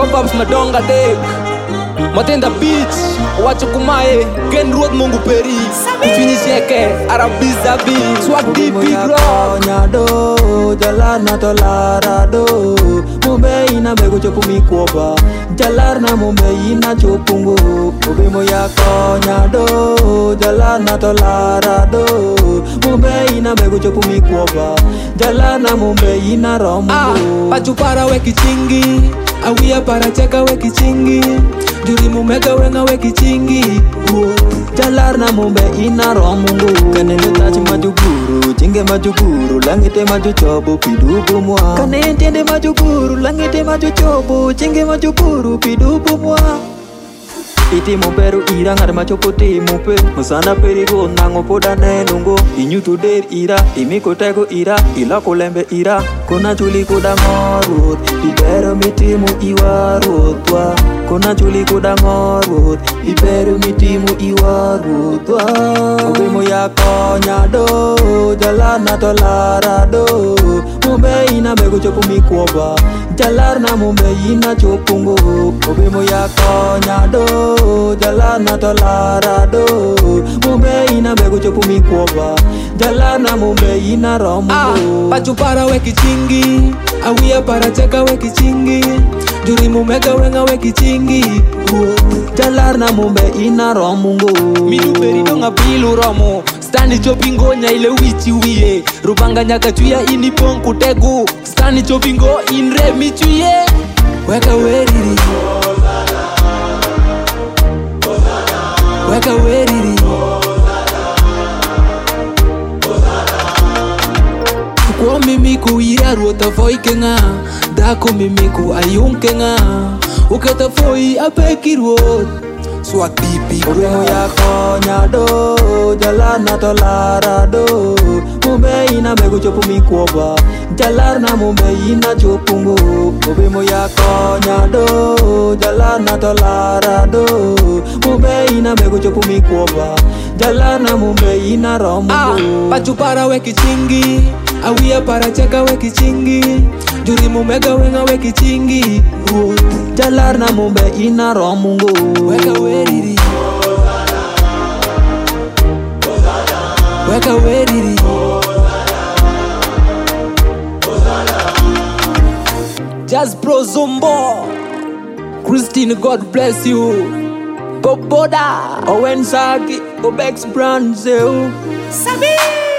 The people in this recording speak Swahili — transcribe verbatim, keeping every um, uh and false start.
Proverbs madonga dek Matenda beach Wacho kumae Gen road mungu peri Kufinyisheke Arabiza beach Swag deep big rock Nyado Jalar na tolara do Mumbe ina bego chopu mikuoba Jalar na mumbe ina chopungu Ubimo yako nyado Jalar na tolara do Mumbe ina bego chopu mikuoba Jalar na mumbe ina romu Ah, pachupara weki chingi Awia para cheka weki chingi Juri mumega wenga weki chingi Jalar na mumbe ina romungu Kanene tachi majuguru, chinge majuguru Langite majuchobo, pidubu mwa Kanene tiende majuguru, langite majuchobo Chinge majuguru, pidubu mwa Iti mumperu ira ngare machopo ti mupe Musana perigo nango poda nenungo Inyutu der ira, imiko tego ira Ilako lembe ira, kona chuli kuda ngorut Ibero mitimu iwarutwa Kona chuli kuda ngorut Ibero mitimu iwarutwa Ubimo yako nyado Jalar na tolara do Mumbe ina bego chopu mikuoba Jalar na mumbe ina chopungo Ubimo yako nyado Jalar na tolara do Mumbe ina bego chopu mikuoba Jalar na mumbe ina romu Ah, pachupara weki chingi Awia para cheka weki chingi Juri mumega wenga weki chingi Jalar na mumbe ina romungo Midu peri donga pilu romo Stani chopingo nya ile wichi wiye Rubanga nyaka tuya ini ponku tegu Stani chopingo inre michuye Weka weriri Weka weriri Kwa mimiku ira ruota foi kenga Dako mimiku ayun kenga Uketa foi apeki ruot Swag pipi Ubimo yako nyado Jalar na tolara do Mumbe ina bego chopu mikuoba Jalar na mumbe ina chopungo Ubimo yako nyado Jalar na tolara do Mumbe ina bego chopu mikuoba Jalar na mumbe ina romungo Ah, pachupara weki chingi Awia para cheka weki chingi Juri mumega wenga weki chingi Jalar na mumbe ina romungo Weka weriri Weka weriri Jazz Pro Zumbo Christine, God bless you Boboda Owen Saki, Obex Brand Zeu Sabi